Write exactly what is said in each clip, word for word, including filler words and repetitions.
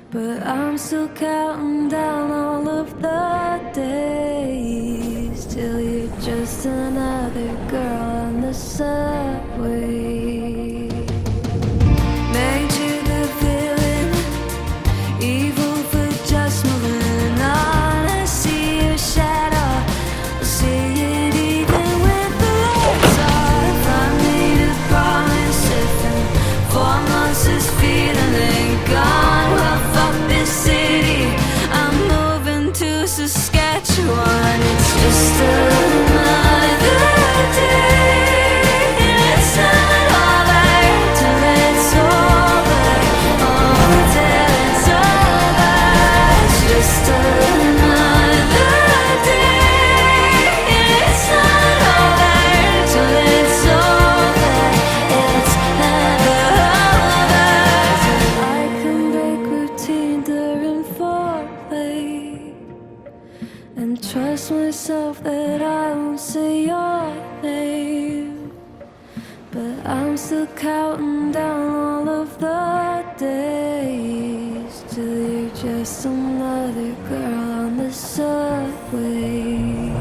But I'm still counting down all of the days till you're just another girl on the subway. Made you the villain, evil for just moving on. I see your shadow, I see it even when the lights off. I made a promise if in four months this feeling ain't gone, well fuck this city, I'm moving to Saskatchewan. It's just another day, and it's not over till it's over, oh till it's over. It's just another day, and it's not over till it's over, it's never over. I can break routine during foreplay and trust myself that I won't say your name. But I'm still counting down all of the days till you're just another girl on the subway.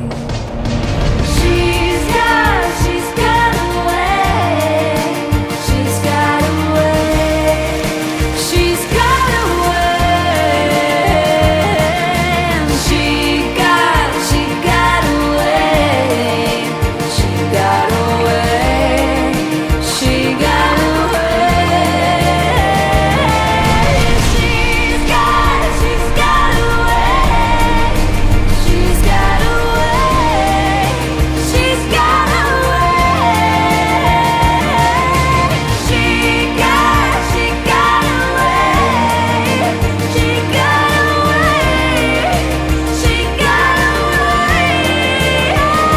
She's got, she's got a way, she's got a way, she's got a way, and she got, she got a way, she got a way, she got a way. She's got, she's got a way, she's got a way, she's got a way. She got, she got a way, she got a way, she got a way.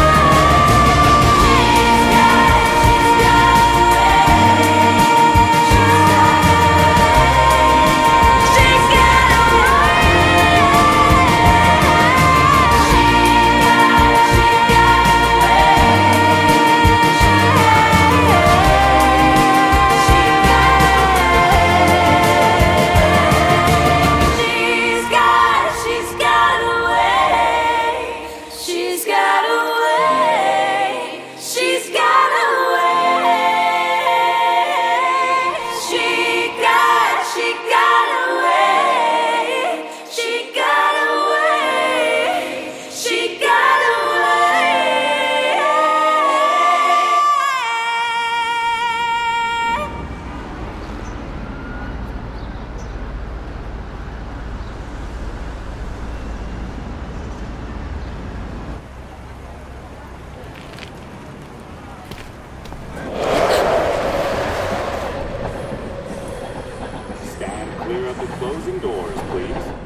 She's got, she's got a way, she's got a way, she's got a way. She got, she got a way, she got a way, she got a way. Stand clear of the closing doors, please.